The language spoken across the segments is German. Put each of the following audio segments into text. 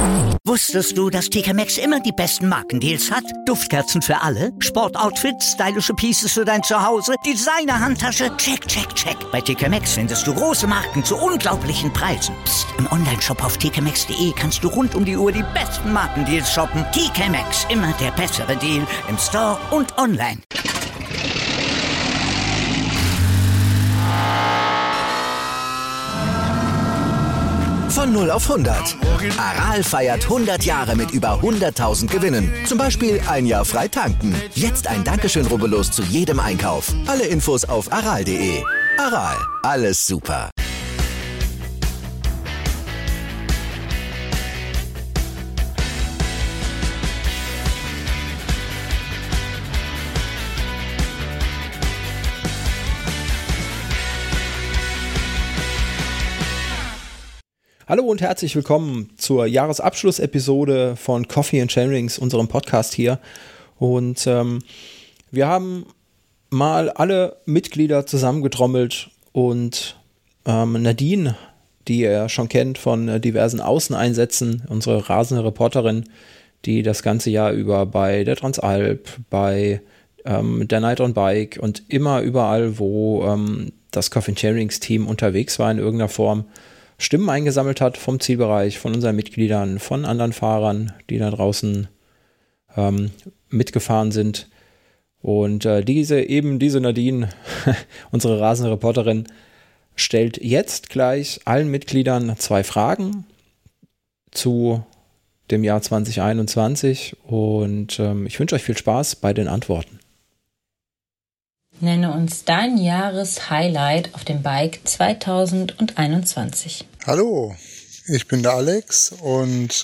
Wusstest du, dass TK Maxx immer die besten Markendeals hat? Duftkerzen für alle, Sportoutfits, stylische Pieces für dein Zuhause, Designer-Handtasche, check, check, check. Bei TK Maxx findest du große Marken zu unglaublichen Preisen. Psst. Im Onlineshop auf tkmaxx.de kannst du rund um die Uhr die besten Markendeals shoppen. TK Maxx, immer der bessere Deal im Store und online. Von 0 auf 100. Aral feiert 100 Jahre mit über 100.000 Gewinnen. Zum Beispiel ein Jahr frei tanken. Jetzt ein Dankeschön, rubbellos zu jedem Einkauf. Alle Infos auf aral.de. Aral, alles super. Hallo und herzlich willkommen zur Jahresabschlussepisode von Coffee and Sharings, unserem Podcast hier. Und wir haben mal alle Mitglieder zusammengetrommelt und Nadine, die ihr schon kennt von diversen Außeneinsätzen, unsere rasende Reporterin, die das ganze Jahr über bei der Transalp, bei der Night on Bike und immer überall, wo das Coffee and Sharings Team unterwegs war in irgendeiner Form, Stimmen eingesammelt hat vom Zielbereich, von unseren Mitgliedern, von anderen Fahrern, die da draußen mitgefahren sind. Und diese Nadine, unsere rasende Reporterin, stellt jetzt gleich allen Mitgliedern 2 Fragen zu dem Jahr 2021. Und ich wünsche euch viel Spaß bei den Antworten. Nenne uns dein Jahreshighlight auf dem Bike 2021. Hallo, ich bin der Alex und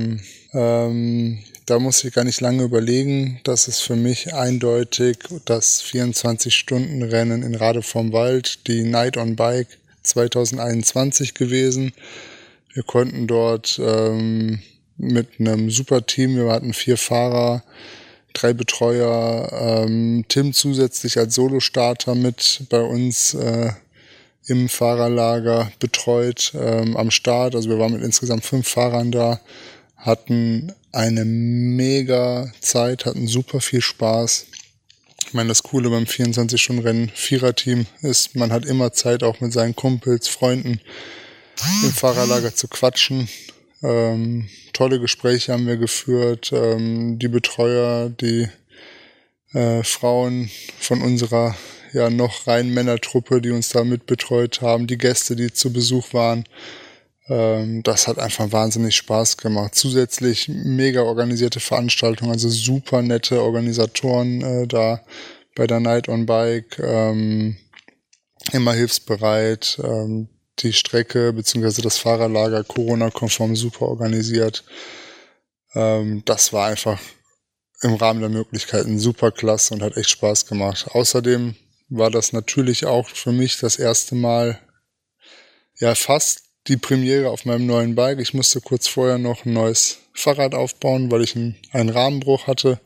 da muss ich gar nicht lange überlegen. Das ist für mich eindeutig das 24-Stunden-Rennen in Rade vom Wald, die Night on Bike 2021 gewesen. Wir konnten dort mit einem super Team, wir hatten 4 Fahrer, 3 Betreuer, Tim zusätzlich als Solostarter mit bei uns im Fahrerlager betreut am Start. Also wir waren mit insgesamt 5 Fahrern da, hatten eine mega Zeit, hatten super viel Spaß. Ich meine, das Coole beim 24-Stunden-Rennen Viererteam ist, man hat immer Zeit, auch mit seinen Kumpels, Freunden im Fahrerlager zu quatschen. Tolle Gespräche haben wir geführt. Die Betreuer, die Frauen von unserer ja noch reinen Männertruppe, die uns da mitbetreut haben, die Gäste, die zu Besuch waren. Das hat einfach wahnsinnig Spaß gemacht. Zusätzlich mega organisierte Veranstaltungen, also super nette Organisatoren da bei der Night on Bike. Immer hilfsbereit. Die Strecke bzw. das Fahrerlager Corona-konform super organisiert. Das war einfach im Rahmen der Möglichkeiten super klasse und hat echt Spaß gemacht. Außerdem war das natürlich auch für mich das erste Mal, ja fast die Premiere auf meinem neuen Bike. Ich musste kurz vorher noch ein neues Fahrrad aufbauen, weil ich einen Rahmenbruch hatte.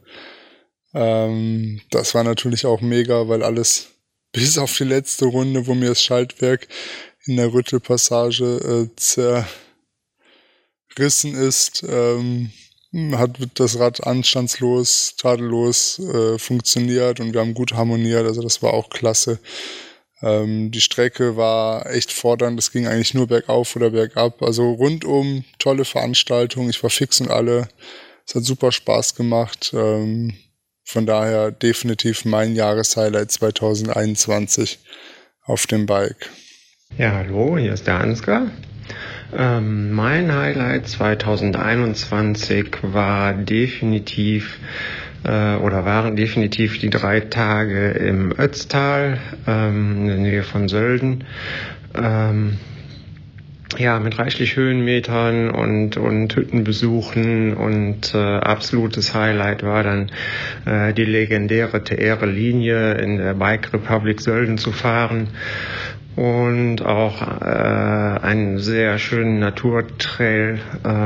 Das war natürlich auch mega, weil alles bis auf die letzte Runde, wo mir das Schaltwerk in der Rüttelpassage zerrissen ist, hat das Rad anstandslos, tadellos funktioniert und wir haben gut harmoniert, also das war auch klasse. Die Strecke war echt fordernd, es ging eigentlich nur bergauf oder bergab, also rundum tolle Veranstaltung, ich war fix und alle, es hat super Spaß gemacht, von daher definitiv mein Jahreshighlight 2021 auf dem Bike. Ja, hallo, hier ist der Ansgar. Mein Highlight 2021 waren definitiv die 3 Tage im Ötztal, in der Nähe von Sölden. Mit reichlich Höhenmetern und Hüttenbesuchen und absolutes Highlight war dann die legendäre TR-Linie in der Bike Republic Sölden zu fahren. Und auch einen sehr schönen Naturtrail.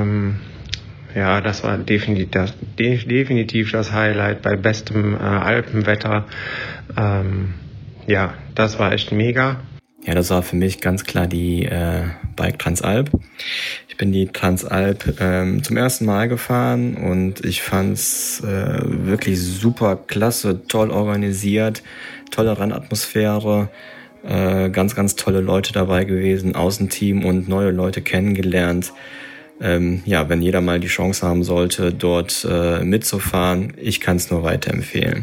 Das war definitiv das Highlight bei bestem Alpenwetter. Das war echt mega. Ja, das war für mich ganz klar die Bike Transalp. Ich Ich bin die Transalp zum ersten Mal gefahren und ich fand's wirklich super klasse, toll organisiert, tolle Rennatmosphäre, ganz, ganz tolle Leute dabei gewesen, Außenteam und neue Leute kennengelernt. Ja, wenn jeder mal die Chance haben sollte, dort mitzufahren, ich kann es nur weiterempfehlen.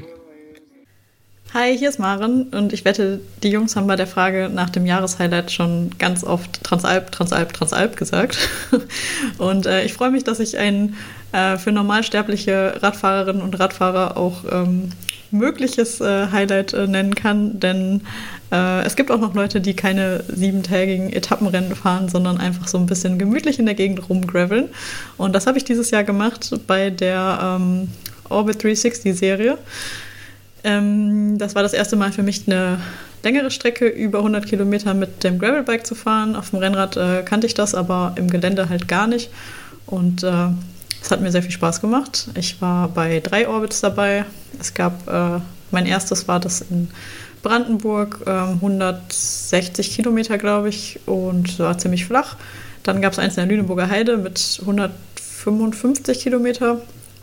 Hi, hier ist Maren und ich wette, die Jungs haben bei der Frage nach dem Jahreshighlight schon ganz oft Transalp gesagt. Und ich freue mich, dass ich ein für normalsterbliche Radfahrerinnen und Radfahrer auch mögliches Highlight nennen kann, denn es gibt auch noch Leute, die keine 7-tägigen Etappenrennen fahren, sondern einfach so ein bisschen gemütlich in der Gegend rumgraveln. Und das habe ich dieses Jahr gemacht bei der Orbit 360-Serie. Das war das erste Mal für mich, eine längere Strecke über 100 Kilometer mit dem Gravelbike zu fahren. Auf dem Rennrad kannte ich das, aber im Gelände halt gar nicht. Und es hat mir sehr viel Spaß gemacht. Ich war bei 3 Orbits dabei. Es gab, mein erstes war das in Brandenburg, 160 Kilometer, glaube ich, und war ziemlich flach. Dann gab es eins in der Lüneburger Heide mit 155 Kilometer.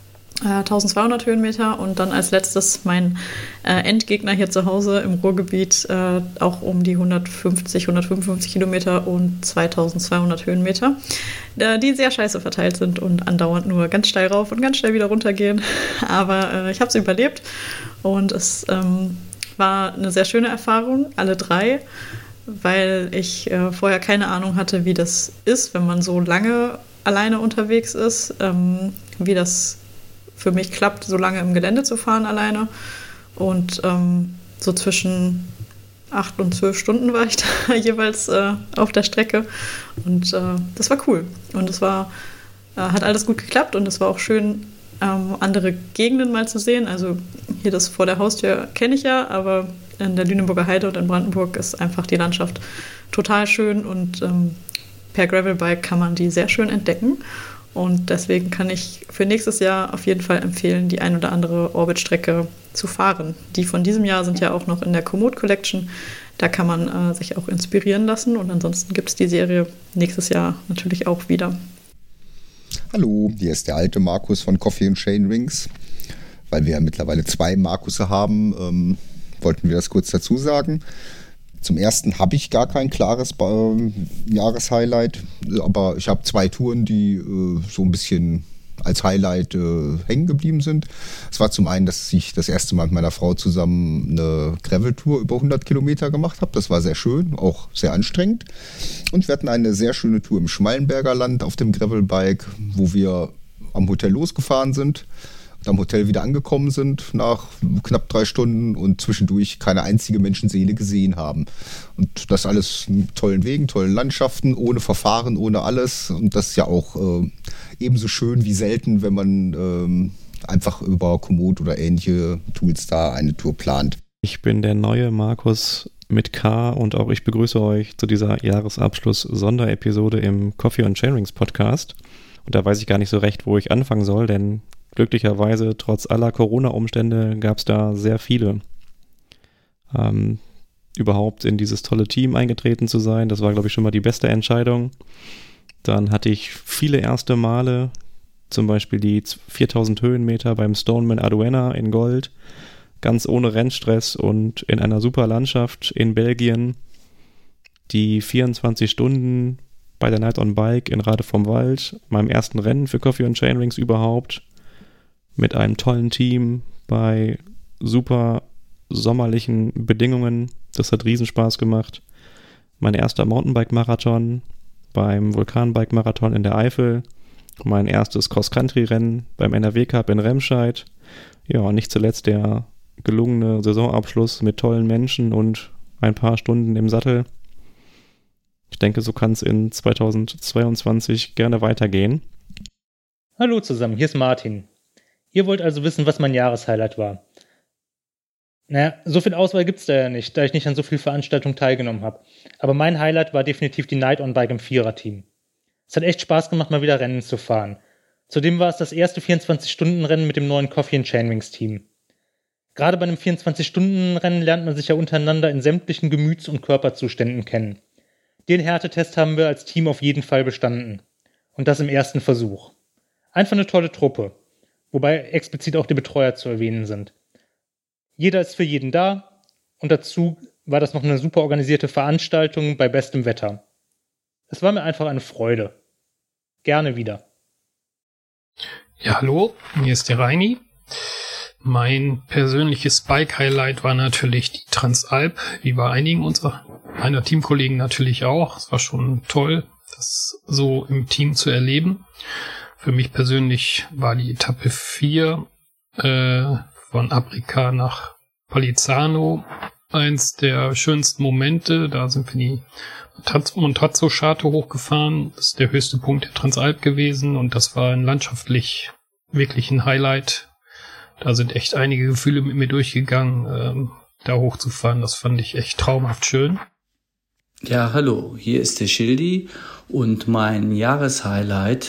1200 Höhenmeter und dann als letztes mein Endgegner hier zu Hause im Ruhrgebiet, auch um die 155 Kilometer und 2200 Höhenmeter, die sehr scheiße verteilt sind und andauernd nur ganz steil rauf und ganz schnell wieder runter gehen. Aber ich habe es überlebt und es war eine sehr schöne Erfahrung, alle 3, weil ich vorher keine Ahnung hatte, wie das ist, wenn man so lange alleine unterwegs ist, wie das für mich klappt, so lange im Gelände zu fahren alleine. Und so zwischen 8 und 12 Stunden war ich da jeweils auf der Strecke. Und das war cool. Und es hat alles gut geklappt und es war auch schön, andere Gegenden mal zu sehen. Also hier das vor der Haustür kenne ich ja, aber in der Lüneburger Heide und in Brandenburg ist einfach die Landschaft total schön und per Gravelbike kann man die sehr schön entdecken. Und deswegen kann ich für nächstes Jahr auf jeden Fall empfehlen, die ein oder andere Orbit-Strecke zu fahren. Die von diesem Jahr sind ja auch noch in der Komoot Collection. Da kann man sich auch inspirieren lassen. Und ansonsten gibt es die Serie nächstes Jahr natürlich auch wieder. Hallo, hier ist der alte Markus von Coffee & Chainrings. Weil wir ja mittlerweile 2 Markusse haben, wollten wir das kurz dazu sagen. Zum ersten habe ich gar kein klares Jahreshighlight, aber ich habe 2 Touren, die so ein bisschen als Highlight hängen geblieben sind. Es war zum einen, dass ich das erste Mal mit meiner Frau zusammen eine Gravel-Tour über 100 Kilometer gemacht habe. Das war sehr schön, auch sehr anstrengend. Und wir hatten eine sehr schöne Tour im Schmallenberger Land auf dem Gravelbike, wo wir am Hotel losgefahren sind, am Hotel wieder angekommen sind nach knapp 3 Stunden und zwischendurch keine einzige Menschenseele gesehen haben. Und das alles mit tollen Wegen, tollen Landschaften, ohne Verfahren, ohne alles. Und das ist ja auch ebenso schön wie selten, wenn man einfach über Komoot oder ähnliche Tools da eine Tour plant. Ich bin der neue Markus mit K und auch ich begrüße euch zu dieser Jahresabschluss-Sonderepisode im Coffee & Chainrings Podcast. Und da weiß ich gar nicht so recht, wo ich anfangen soll, denn glücklicherweise, trotz aller Corona-Umstände, gab es da sehr viele. Überhaupt in dieses tolle Team eingetreten zu sein, das war, glaube ich, schon mal die beste Entscheidung. Dann hatte ich viele erste Male, zum Beispiel die 4000 Höhenmeter beim Stoneman Arduena in Gold, ganz ohne Rennstress und in einer super Landschaft in Belgien. Die 24 Stunden bei der Night on Bike in Rade vom Wald, meinem ersten Rennen für Coffee & Chainrings überhaupt, mit einem tollen Team bei super sommerlichen Bedingungen. Das hat Riesenspaß gemacht. Mein erster Mountainbike-Marathon beim Vulkanbike-Marathon in der Eifel. Mein erstes Cross-Country-Rennen beim NRW Cup in Remscheid. Ja, und nicht zuletzt der gelungene Saisonabschluss mit tollen Menschen und ein paar Stunden im Sattel. Ich denke, so kann es in 2022 gerne weitergehen. Hallo zusammen, hier ist Martin. Ihr wollt also wissen, was mein Jahreshighlight war. Naja, so viel Auswahl gibt's da ja nicht, da ich nicht an so vielen Veranstaltungen teilgenommen habe. Aber mein Highlight war definitiv die Night on Bike im Viererteam. Es hat echt Spaß gemacht, mal wieder Rennen zu fahren. Zudem war es das erste 24-Stunden-Rennen mit dem neuen Coffee & Chainrings-Team. Gerade bei einem 24-Stunden-Rennen lernt man sich ja untereinander in sämtlichen Gemüts- und Körperzuständen kennen. Den Härtetest haben wir als Team auf jeden Fall bestanden. Und das im ersten Versuch. Einfach eine tolle Truppe. Wobei explizit auch die Betreuer zu erwähnen sind. Jeder ist für jeden da und dazu war das noch eine super organisierte Veranstaltung bei bestem Wetter. Es war mir einfach eine Freude. Gerne wieder. Ja, hallo, hier ist der Reini. Mein persönliches Bike-Highlight war natürlich die Transalp, wie bei einigen meiner Teamkollegen natürlich auch. Es war schon toll, das so im Team zu erleben. Für mich persönlich war die Etappe 4 von Aprica nach Palizzano eins der schönsten Momente. Da sind wir die Montazzo-Scharte hochgefahren. Das ist der höchste Punkt der Transalp gewesen und das war landschaftlich wirklich ein Highlight. Da sind echt einige Gefühle mit mir durchgegangen, da hochzufahren. Das fand ich echt traumhaft schön. Ja, hallo, hier ist der Schildi und mein Jahreshighlight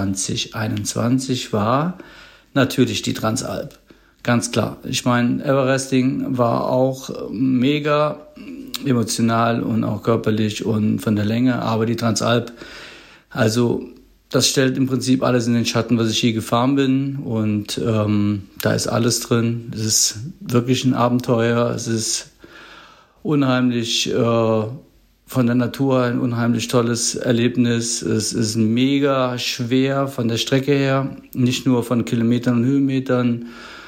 2021 war natürlich die Transalp. Ganz klar. Ich meine, Everesting war auch mega emotional und auch körperlich und von der Länge, aber die Transalp, also das stellt im Prinzip alles in den Schatten, was ich je gefahren bin und da ist alles drin. Es ist wirklich ein Abenteuer, es ist unheimlich von der Natur ein unheimlich tolles Erlebnis. Es ist mega schwer von der Strecke her, nicht nur von Kilometern und Höhenmetern,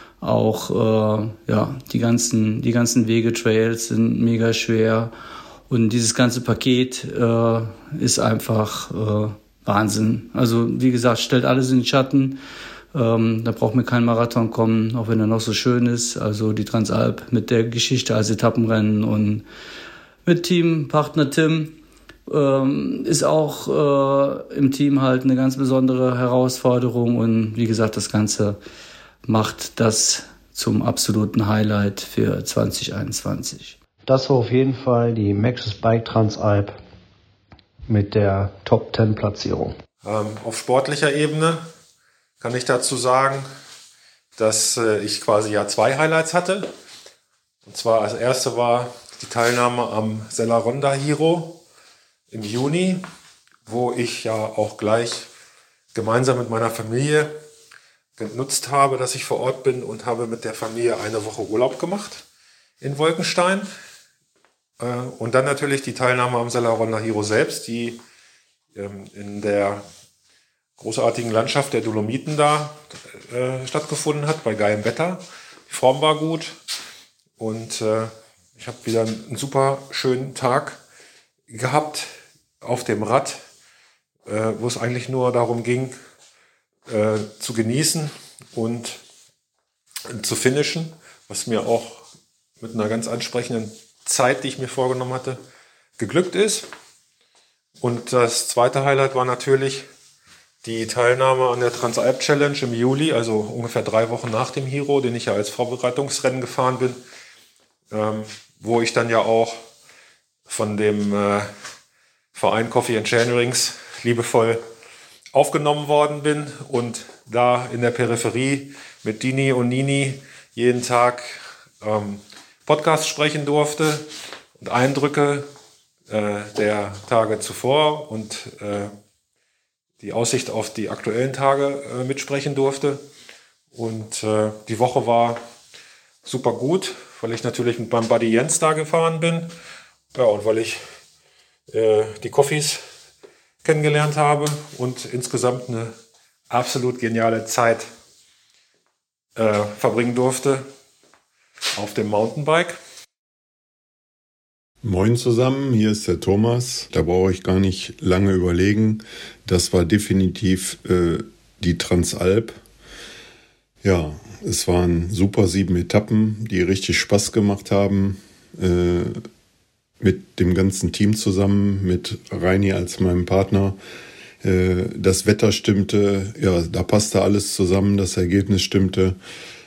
auch die ganzen Wege, Trails sind mega schwer und dieses ganze Paket ist einfach Wahnsinn. Also wie gesagt, stellt alles in den Schatten. Da braucht mir kein Marathon kommen, auch wenn er noch so schön ist. Also die Transalp mit der Geschichte als Etappenrennen und mit Teampartner Tim ist auch im Team halt eine ganz besondere Herausforderung. Und wie gesagt, das Ganze macht das zum absoluten Highlight für 2021. Das war auf jeden Fall die Maxxis Bike Transalp mit der Top-10-Platzierung. Auf sportlicher Ebene kann ich dazu sagen, dass ich quasi ja 2 Highlights hatte. Und zwar als erste war die Teilnahme am Sella-Ronda Hero im Juni, wo ich ja auch gleich gemeinsam mit meiner Familie genutzt habe, dass ich vor Ort bin und habe mit der Familie eine Woche Urlaub gemacht in Wolkenstein. Und dann natürlich die Teilnahme am Sella-Ronda Hero selbst, die in der großartigen Landschaft der Dolomiten da stattgefunden hat, bei geilem Wetter. Die Form war gut und ich habe wieder einen super schönen Tag gehabt auf dem Rad, wo es eigentlich nur darum ging, zu genießen und zu finishen, was mir auch mit einer ganz ansprechenden Zeit, die ich mir vorgenommen hatte, geglückt ist. Und das zweite Highlight war natürlich die Teilnahme an der Transalp Challenge im Juli, also ungefähr 3 Wochen nach dem Hero, den ich ja als Vorbereitungsrennen gefahren bin, wo ich dann ja auch von dem Verein Coffee and Chain Rings liebevoll aufgenommen worden bin und da in der Peripherie mit Dini und Nini jeden Tag Podcast sprechen durfte und Eindrücke der Tage zuvor und die Aussicht auf die aktuellen Tage mitsprechen durfte. Und die Woche war super gut, weil ich natürlich mit meinem Buddy Jens da gefahren bin. Ja, und weil ich die Coffees kennengelernt habe und insgesamt eine absolut geniale Zeit verbringen durfte auf dem Mountainbike. Moin zusammen, hier ist der Thomas. Da brauche ich gar nicht lange überlegen. Das war definitiv die Transalp. Ja, es waren super 7 Etappen, die richtig Spaß gemacht haben. Mit dem ganzen Team zusammen, mit Reini als meinem Partner. Das Wetter stimmte, ja, da passte alles zusammen, das Ergebnis stimmte.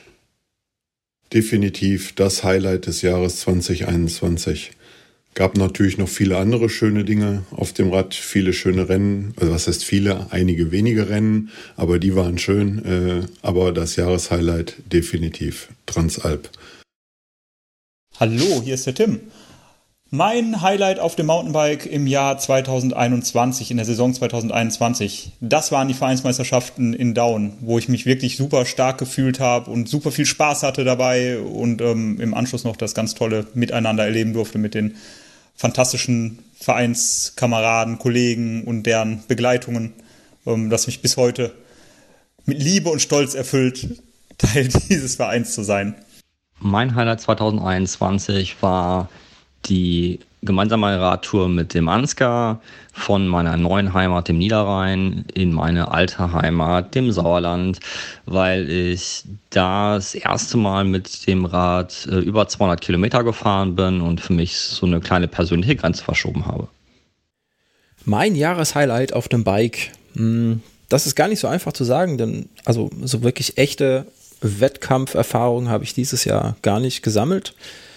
Definitiv das Highlight des Jahres 2021. Gab natürlich noch viele andere schöne Dinge auf dem Rad, viele schöne Rennen. Also was heißt viele? Einige wenige Rennen, aber die waren schön. Aber das Jahreshighlight definitiv Transalp. Hallo, hier ist der Tim. Mein Highlight auf dem Mountainbike im Jahr 2021, in der Saison 2021, das waren die Vereinsmeisterschaften in Daun, wo ich mich wirklich super stark gefühlt habe und super viel Spaß hatte dabei und im Anschluss noch das ganz tolle Miteinander erleben durfte mit den fantastischen Vereinskameraden, Kollegen und deren Begleitungen, das mich bis heute mit Liebe und Stolz erfüllt, Teil dieses Vereins zu sein. Mein Highlight 2021 war die gemeinsame Radtour mit dem Ansgar von meiner neuen Heimat, dem Niederrhein, in meine alte Heimat, dem Sauerland, weil ich da das erste Mal mit dem Rad über 200 Kilometer gefahren bin und für mich so eine kleine persönliche Grenze verschoben habe. Mein Jahreshighlight auf dem Bike, das ist gar nicht so einfach zu sagen, denn also so wirklich echte Wettkampferfahrungen habe ich dieses Jahr gar nicht gesammelt.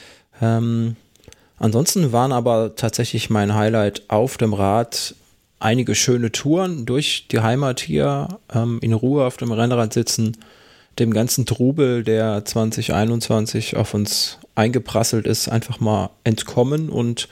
Ansonsten waren aber tatsächlich mein Highlight auf dem Rad einige schöne Touren durch die Heimat hier, in Ruhe auf dem Rennrad sitzen, dem ganzen Trubel, der 2021 auf uns eingeprasselt ist, einfach mal entkommen und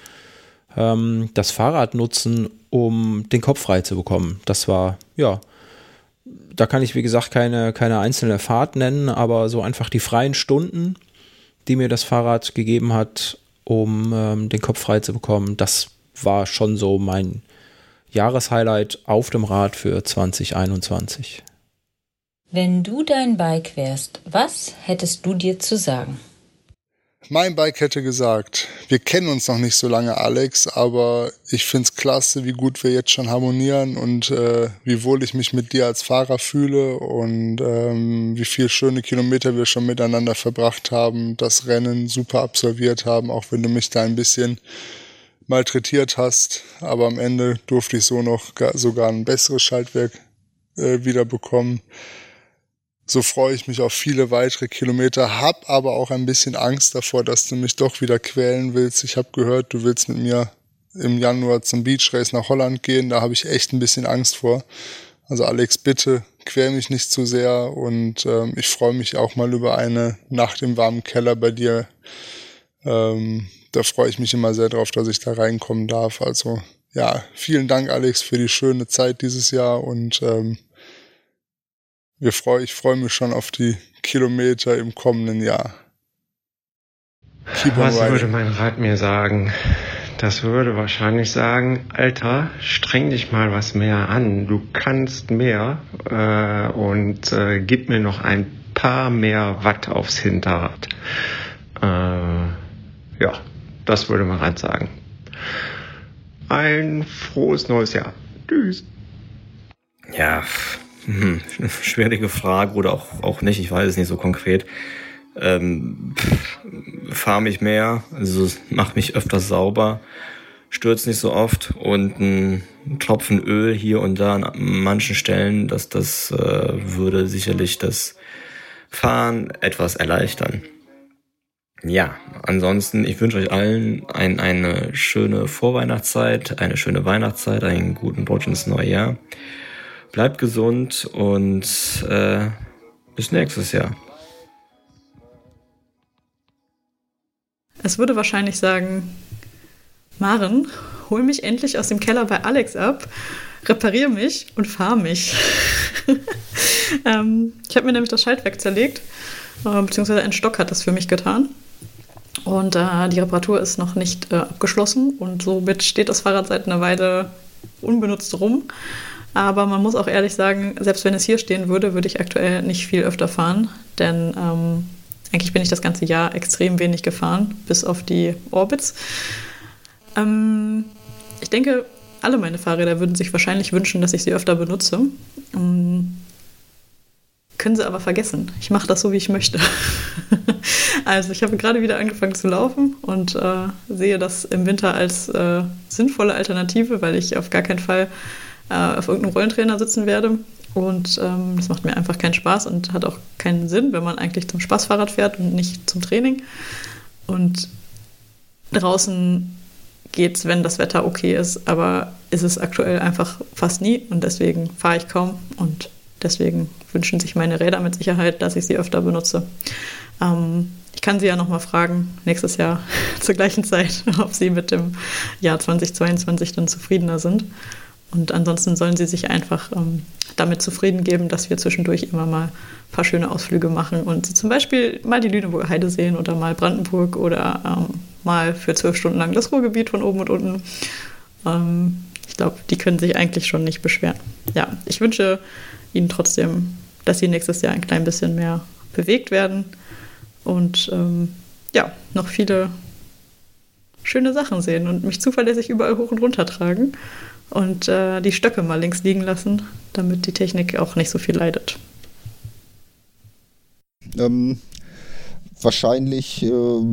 das Fahrrad nutzen, um den Kopf frei zu bekommen. Das war, ja, da kann ich wie gesagt keine einzelne Fahrt nennen, aber so einfach die freien Stunden, die mir das Fahrrad gegeben hat, um den Kopf frei zu bekommen, das war schon so mein Jahreshighlight auf dem Rad für 2021. Wenn du dein Bike wärst, was hättest du dir zu sagen? Mein Bike hätte gesagt, wir kennen uns noch nicht so lange, Alex, aber ich find's klasse, wie gut wir jetzt schon harmonieren und wie wohl ich mich mit dir als Fahrer fühle und wie viele schöne Kilometer wir schon miteinander verbracht haben, das Rennen super absolviert haben, auch wenn du mich da ein bisschen malträtiert hast, aber am Ende durfte ich so noch sogar ein besseres Schaltwerk wieder bekommen. So freue ich mich auf viele weitere Kilometer, hab aber auch ein bisschen Angst davor, dass du mich doch wieder quälen willst. Ich habe gehört, du willst mit mir im Januar zum Beach Race nach Holland gehen, da habe ich echt ein bisschen Angst vor. Also Alex, bitte quäl mich nicht zu sehr und ich freue mich auch mal über eine Nacht im warmen Keller bei dir. Da freue ich mich immer sehr drauf, dass ich da reinkommen darf. Also ja, vielen Dank, Alex, für die schöne Zeit dieses Jahr und ich freue mich schon auf die Kilometer im kommenden Jahr. Was würde mein Rad mir sagen? Das würde wahrscheinlich sagen, Alter, streng dich mal was mehr an. Du kannst mehr und gib mir noch ein paar mehr Watt aufs Hinterrad. Ja, das würde mein Rad sagen. Ein frohes neues Jahr. Tschüss. Ja, schwierige Frage oder auch nicht, ich weiß es nicht so konkret. Fahr mich mehr, also mach mich öfter sauber, stürz nicht so oft und ein Tropfen Öl hier und da an manchen Stellen, das würde sicherlich das Fahren etwas erleichtern. Ja, ansonsten, ich wünsche euch allen eine schöne Vorweihnachtszeit, eine schöne Weihnachtszeit, einen guten Rutsch ins neue Jahr. Bleibt gesund und bis nächstes Jahr. Es würde wahrscheinlich sagen, Maren, hol mich endlich aus dem Keller bei Alex ab, reparier mich und fahr mich. Ich habe mir nämlich das Schaltwerk zerlegt, beziehungsweise ein Stock hat das für mich getan. Und die Reparatur ist noch nicht abgeschlossen und somit steht das Fahrrad seit einer Weile unbenutzt rum. Aber man muss auch ehrlich sagen, selbst wenn es hier stehen würde, würde ich aktuell nicht viel öfter fahren, denn eigentlich bin ich das ganze Jahr extrem wenig gefahren, bis auf die Orbits. Ich denke, alle meine Fahrräder würden sich wahrscheinlich wünschen, dass ich sie öfter benutze. Können sie aber vergessen. Ich mache das so, wie ich möchte. Also ich habe gerade wieder angefangen zu laufen und sehe das im Winter als sinnvolle Alternative, weil ich auf gar keinen Fall auf irgendeinem Rollentrainer sitzen werde. Und das macht mir einfach keinen Spaß und hat auch keinen Sinn, wenn man eigentlich zum Spaßfahrrad fährt und nicht zum Training. Und draußen geht's, wenn das Wetter okay ist, aber ist es aktuell einfach fast nie und deswegen fahre ich kaum und deswegen wünschen sich meine Räder mit Sicherheit, dass ich sie öfter benutze. Ich Ich kann sie ja nochmal fragen, nächstes Jahr zur gleichen Zeit, ob sie mit dem Jahr 2022 dann zufriedener sind. Und ansonsten sollen sie sich einfach damit zufrieden geben, dass wir zwischendurch immer mal ein paar schöne Ausflüge machen und zum Beispiel mal die Lüneburger Heide sehen oder mal Brandenburg oder mal für 12 Stunden lang das Ruhrgebiet von oben und unten. Ich glaube, die können sich eigentlich schon nicht beschweren. Ja, ich wünsche ihnen trotzdem, dass sie nächstes Jahr ein klein bisschen mehr bewegt werden und noch viele schöne Sachen sehen und mich zuverlässig überall hoch und runter tragen. Und die Stöcke mal links liegen lassen, damit die Technik auch nicht so viel leidet. Wahrscheinlich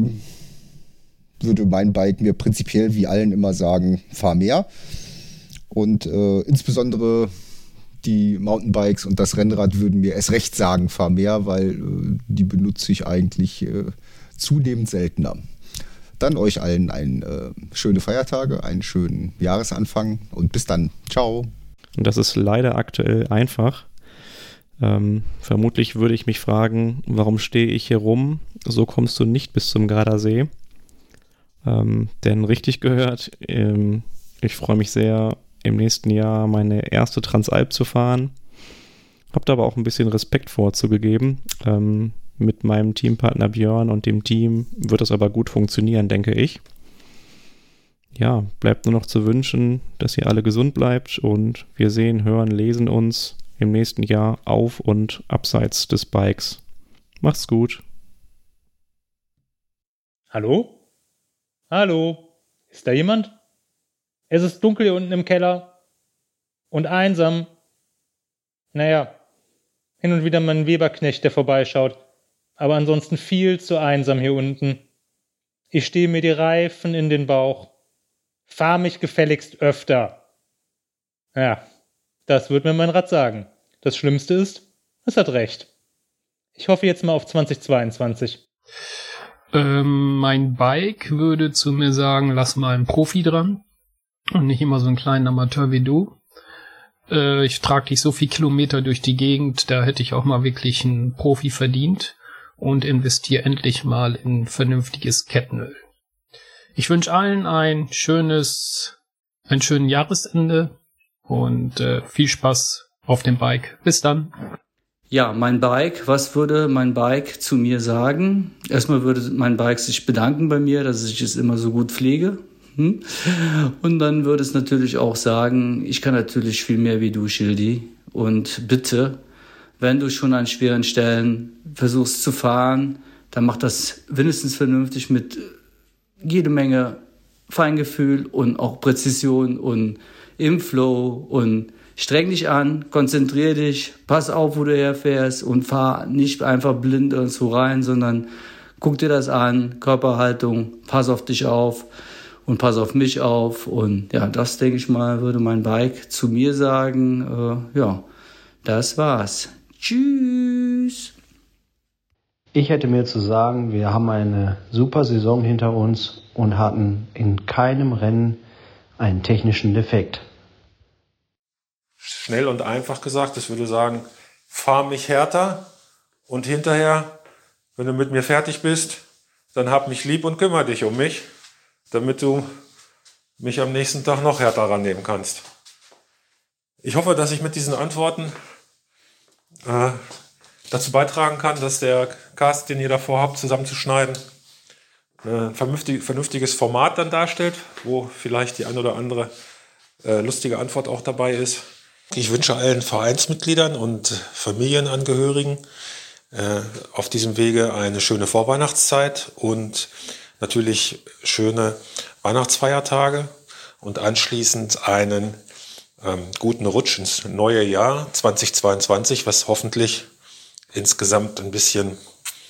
würde mein Bike mir prinzipiell wie allen immer sagen, fahr mehr. Und insbesondere die Mountainbikes und das Rennrad würden mir erst recht sagen, fahr mehr, weil die benutze ich eigentlich zunehmend seltener. Dann euch allen schöne Feiertage, einen schönen Jahresanfang und bis dann. Ciao. Und das ist leider aktuell einfach. Vermutlich würde ich mich fragen, warum stehe ich hier rum? So kommst du nicht bis zum Gardasee. Denn richtig gehört, ich freue mich sehr, im nächsten Jahr meine erste Transalp zu fahren. Hab da aber auch ein bisschen Respekt vorzugegeben. Mit meinem Teampartner Björn und dem Team wird das aber gut funktionieren, denke ich. Ja, bleibt nur noch zu wünschen, dass ihr alle gesund bleibt und wir sehen, hören, lesen uns im nächsten Jahr auf und abseits des Bikes. Macht's gut. Hallo? Hallo? Ist da jemand? Es ist dunkel hier unten im Keller und einsam. Naja, hin und wieder mal ein Weberknecht, der vorbeischaut. Aber ansonsten viel zu einsam hier unten. Ich stehe mir die Reifen in den Bauch. Fahr mich gefälligst öfter. Ja, das wird mir mein Rad sagen. Das Schlimmste ist, es hat recht. Ich hoffe jetzt mal auf 2022. Mein Bike würde zu mir sagen, lass mal einen Profi dran und nicht immer so einen kleinen Amateur wie du. Ich trage dich so viel Kilometer durch die Gegend, da hätte ich auch mal wirklich einen Profi verdient. Und investiere endlich mal in vernünftiges Kettenöl. Ich wünsche allen ein schönes Jahresende und viel Spaß auf dem Bike. Bis dann. Ja, mein Bike, was würde mein Bike zu mir sagen? Erstmal würde mein Bike sich bedanken bei mir, dass ich es immer so gut pflege. Und dann würde es natürlich auch sagen, ich kann natürlich viel mehr wie du, Schildi. Und bitte, wenn du schon an schweren Stellen versuchst zu fahren, dann mach das wenigstens vernünftig mit jede Menge Feingefühl und auch Präzision und im Flow und streng dich an, konzentrier dich, pass auf, wo du herfährst und fahr nicht einfach blind irgendwo rein, sondern guck dir das an, Körperhaltung, pass auf dich auf und pass auf mich auf und ja, das denke ich mal, würde mein Bike zu mir sagen, das war's. Tschüss. Ich hätte mir zu sagen, wir haben eine super Saison hinter uns und hatten in keinem Rennen einen technischen Defekt. Schnell und einfach gesagt, ich würde sagen, fahr mich härter und hinterher, wenn du mit mir fertig bist, dann hab mich lieb und kümmere dich um mich, damit du mich am nächsten Tag noch härter rannehmen kannst. Ich hoffe, dass ich mit diesen Antworten dazu beitragen kann, dass der Cast, den ihr davor habt, zusammenzuschneiden, ein vernünftiges Format dann darstellt, wo vielleicht die ein oder andere lustige Antwort auch dabei ist. Ich wünsche allen Vereinsmitgliedern und Familienangehörigen auf diesem Wege eine schöne Vorweihnachtszeit und natürlich schöne Weihnachtsfeiertage und anschließend einen guten Rutsch ins neue Jahr 2022, was hoffentlich insgesamt ein bisschen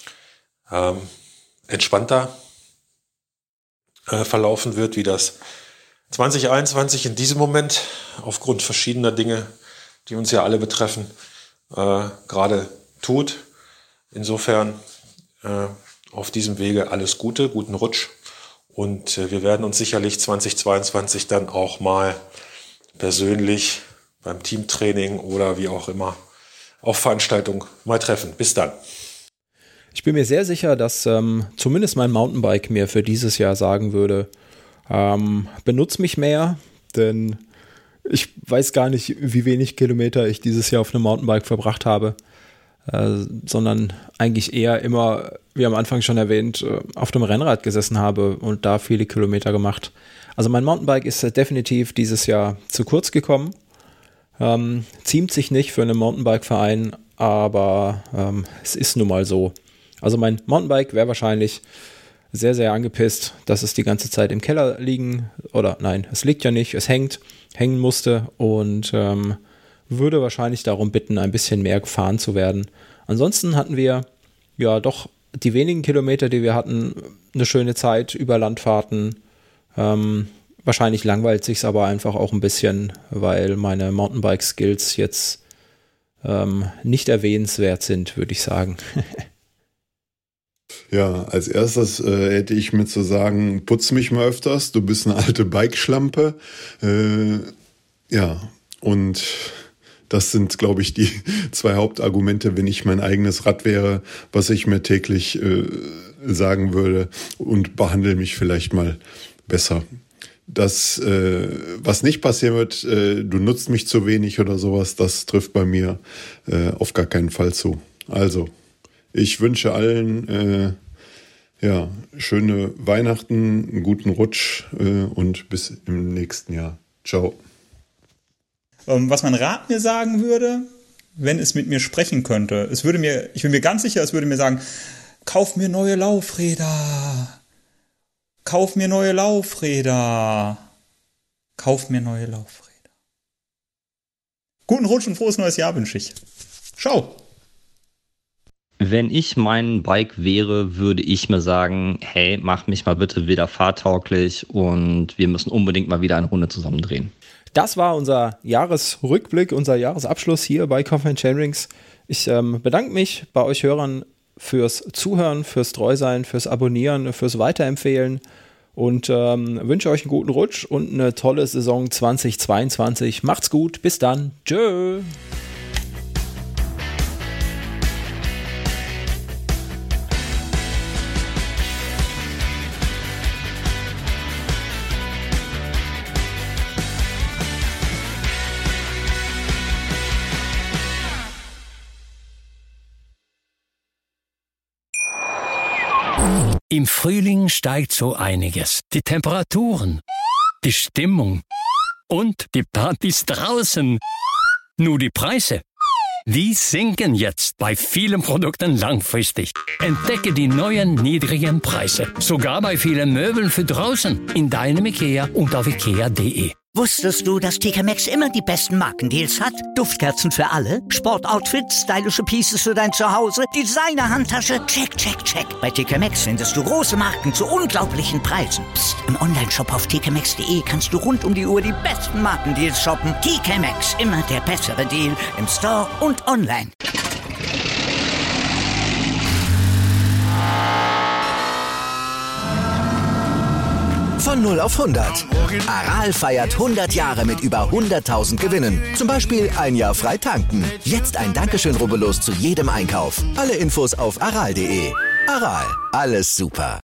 entspannter verlaufen wird, wie das 2021 in diesem Moment aufgrund verschiedener Dinge, die uns ja alle betreffen, gerade tut. Insofern auf diesem Wege alles Gute, guten Rutsch und wir werden uns sicherlich 2022 dann auch mal persönlich beim Teamtraining oder wie auch immer auf Veranstaltung mal treffen. Bis dann. Ich bin mir sehr sicher, dass zumindest mein Mountainbike mir für dieses Jahr sagen würde, benutz mich mehr, denn ich weiß gar nicht, wie wenig Kilometer ich dieses Jahr auf einem Mountainbike verbracht habe, sondern eigentlich eher immer, wie am Anfang schon erwähnt, auf dem Rennrad gesessen habe und da viele Kilometer gemacht. Also mein Mountainbike ist definitiv dieses Jahr zu kurz gekommen. Ziemt sich nicht für einen Mountainbike-Verein, aber es ist nun mal so. Also mein Mountainbike wäre wahrscheinlich sehr, sehr angepisst, dass es die ganze Zeit im Keller liegen, oder nein, es liegt ja nicht, es hängen musste und würde wahrscheinlich darum bitten, ein bisschen mehr gefahren zu werden. Ansonsten hatten wir ja doch die wenigen Kilometer, die wir hatten, eine schöne Zeit über Landfahrten. Wahrscheinlich langweilt sich's aber einfach auch ein bisschen, weil meine Mountainbike-Skills jetzt nicht erwähnenswert sind, würde ich sagen. Ja, als erstes hätte ich mir zu sagen, putz mich mal öfters, du bist eine alte Bikeschlampe. Ja, und das sind, glaube ich, die 2 Hauptargumente, wenn ich mein eigenes Rad wäre, was ich mir täglich sagen würde, und behandle mich vielleicht mal besser. Das, was nicht passieren wird, du nutzt mich zu wenig oder sowas, das trifft bei mir auf gar keinen Fall zu. Also, ich wünsche allen schöne Weihnachten, einen guten Rutsch und bis im nächsten Jahr. Ciao. Was mein Rad mir sagen würde, wenn es mit mir sprechen könnte, ich bin mir ganz sicher, es würde mir sagen, kauf mir neue Laufräder. Kauf mir neue Laufräder. Kauf mir neue Laufräder. Guten Rutsch und frohes neues Jahr wünsche ich. Ciao. Wenn ich mein Bike wäre, würde ich mir sagen, hey, mach mich mal bitte wieder fahrtauglich und wir müssen unbedingt mal wieder eine Runde zusammen drehen. Das war unser Jahresrückblick, unser Jahresabschluss hier bei Coffee & Chainrings. Ich bedanke mich bei euch Hörern fürs Zuhören, fürs Treusein, fürs Abonnieren, fürs Weiterempfehlen und wünsche euch einen guten Rutsch und eine tolle Saison 2022. Macht's gut, bis dann. Tschö. Im Frühling steigt so einiges. Die Temperaturen, die Stimmung und die Partys draußen. Nur die Preise, die sinken jetzt bei vielen Produkten langfristig. Entdecke die neuen niedrigen Preise. Sogar bei vielen Möbeln für draußen. In deinem IKEA und auf ikea.de. Wusstest du, dass TK Maxx immer die besten Markendeals hat? Duftkerzen für alle, Sportoutfits, stylische Pieces für dein Zuhause, Designer-Handtasche, check, check, check. Bei TK Maxx findest du große Marken zu unglaublichen Preisen. Psst. Im Onlineshop auf tkmaxx.de kannst du rund um die Uhr die besten Markendeals shoppen. TK Maxx, immer der bessere Deal im Store und online. Von 0 auf 100. Aral feiert 100 Jahre mit über 100.000 Gewinnen. Zum Beispiel ein Jahr frei tanken. Jetzt ein Dankeschön, rubbellos zu jedem Einkauf. Alle Infos auf aral.de. Aral, alles super.